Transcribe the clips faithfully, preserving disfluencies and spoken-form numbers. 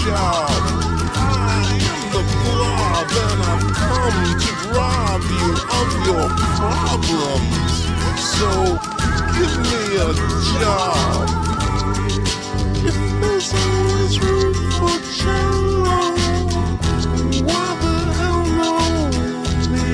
job. I am the blob and I've come to rob you of your problems. So give me a job. If there's always room for cello, why the hell not me?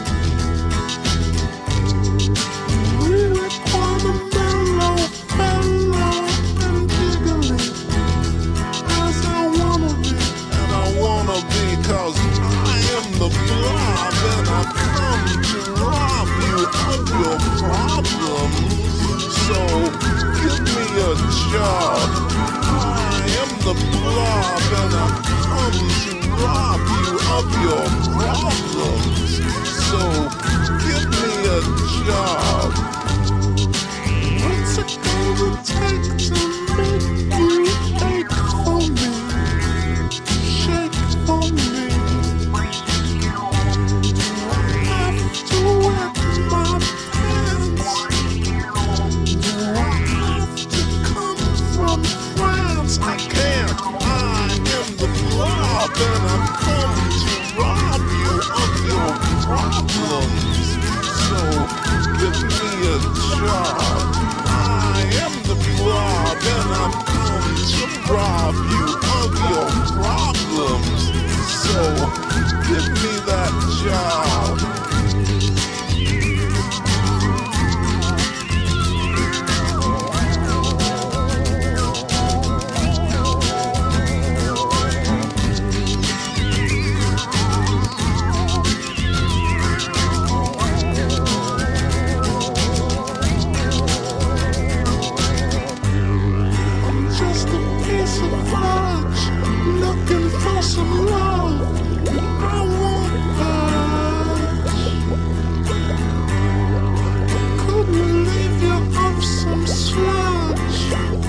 We were quite a mellow fellow and giggly, as I wanna be, and I wanna be, cause I am the blob and I've come to rob you of your problems. So give me a job. I am the blob and I've come to rob you of your problems. So give me a job. What's it gonna take to make you ache for me? Shake for me. Do I have to wet my pants? Do I have to come from France? I can't. I am the blob and I've come to rob you of your problems. So give me a job. I am the blob and I've come to rob you of your problems. So give me that job. Just a piece of fudge, looking for some love. I want fudge. Could relieve you of some sludge.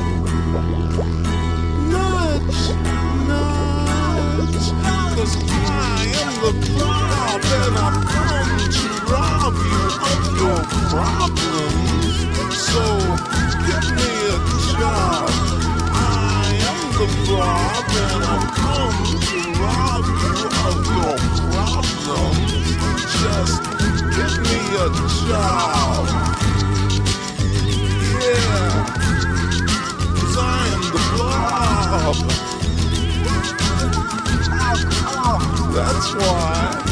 Nudge, nudge. Cause I am the blob and I've come to rob you of your problems. So give me a job. I am the blob and I've come to rob you of your problems. Just give me a job. Yeah, 'cause I am the blob. That's why.